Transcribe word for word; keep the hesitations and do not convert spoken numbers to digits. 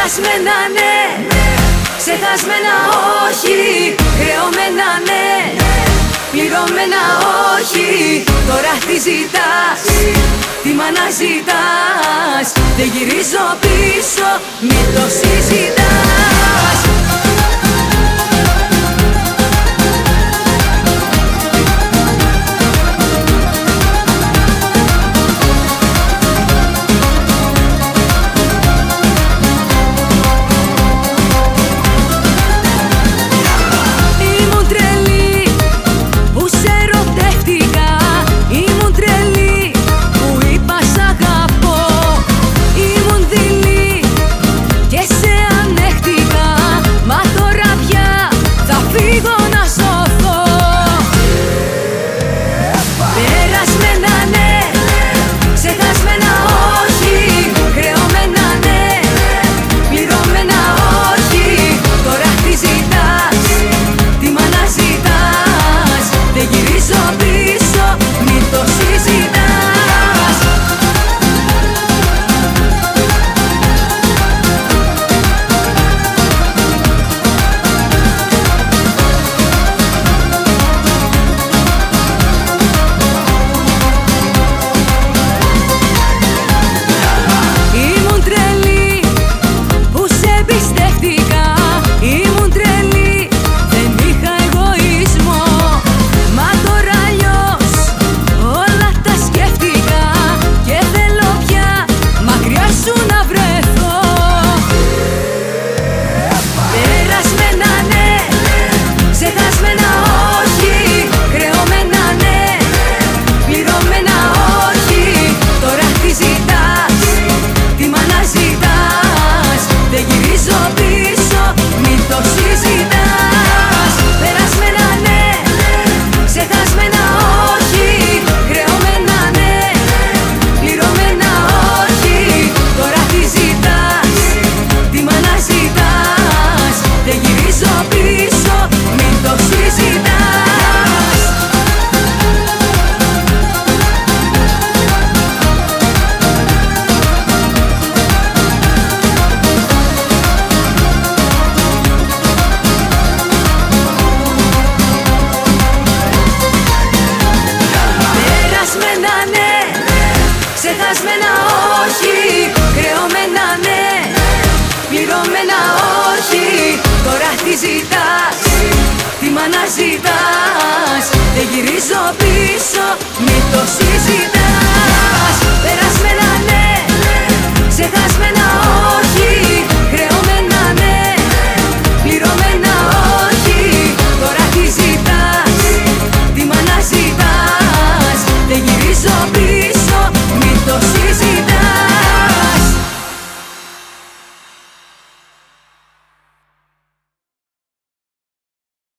Περασμένα ναι, ξεχασμένα όχι, χρεωμένα ναι, πληρωμένα όχι. Τώρα τι ζητάς, τι μ' αναζητάς, δεν γυρίζω πίσω, μην το συζητάς. Ξεχασμένα όχι, χρεωμένα ναι, πληρωμένα όχι. Τώρα τι ζητάς, τι μ' αναζητάς, δεν γυρίζω πίσω.